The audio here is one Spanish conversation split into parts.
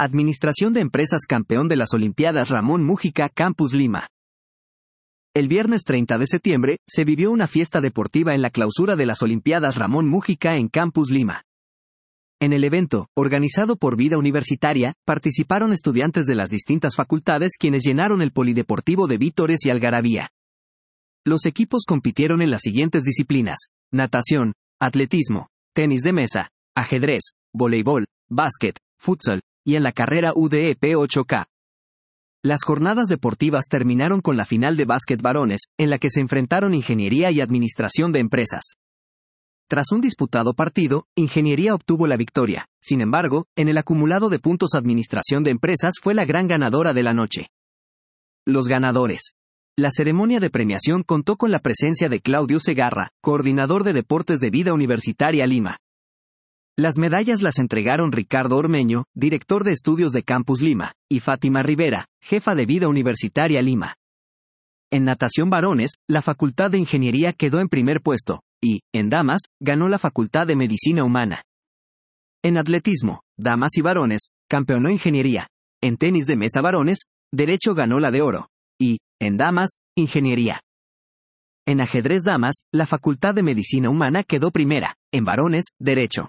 Administración de Empresas campeón de las Olimpiadas Ramón Múgica Campus Lima. El viernes 30 de septiembre, se vivió una fiesta deportiva en la clausura de las Olimpiadas Ramón Múgica en Campus Lima. En el evento, organizado por Vida Universitaria, participaron estudiantes de las distintas facultades quienes llenaron el polideportivo de vítores y algarabía. Los equipos compitieron en las siguientes disciplinas: natación, atletismo, tenis de mesa, ajedrez, voleibol, básquet, futsal, y en la carrera UDEP 8K. Las jornadas deportivas terminaron con la final de básquet varones, en la que se enfrentaron Ingeniería y Administración de Empresas. Tras un disputado partido, Ingeniería obtuvo la victoria. Sin embargo, en el acumulado de puntos Administración de Empresas fue la gran ganadora de la noche. Los ganadores. La ceremonia de premiación contó con la presencia de Claudio Segarra, coordinador de deportes de Vida Universitaria Lima. Las medallas las entregaron Ricardo Ormeño, director de estudios de Campus Lima, y Fátima Rivera, jefa de Vida Universitaria Lima. En natación varones, la Facultad de Ingeniería quedó en primer puesto, y, en damas, ganó la Facultad de Medicina Humana. En atletismo, damas y varones, campeonó Ingeniería. En tenis de mesa varones, Derecho ganó la de oro. Y, en damas, Ingeniería. En ajedrez damas, la Facultad de Medicina Humana quedó primera, en varones, Derecho.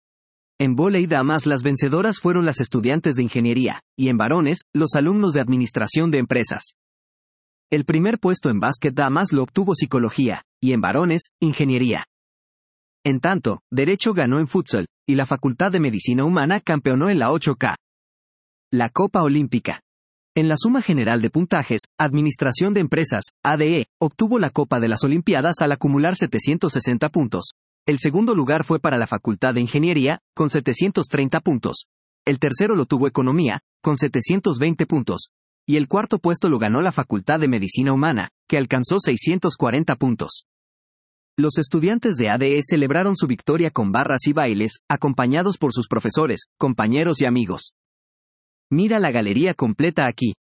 En vóley damas las vencedoras fueron las estudiantes de Ingeniería, y en varones, los alumnos de Administración de Empresas. El primer puesto en básquet damas lo obtuvo Psicología, y en varones, Ingeniería. En tanto, Derecho ganó en futsal, y la Facultad de Medicina Humana campeonó en la 8K. La Copa Olímpica. En la suma general de puntajes, Administración de Empresas, ADE, obtuvo la Copa de las Olimpiadas al acumular 760 puntos. El segundo lugar fue para la Facultad de Ingeniería, con 730 puntos. El tercero lo tuvo Economía, con 720 puntos. Y el cuarto puesto lo ganó la Facultad de Medicina Humana, que alcanzó 640 puntos. Los estudiantes de ADE celebraron su victoria con barras y bailes, acompañados por sus profesores, compañeros y amigos. Mira la galería completa aquí.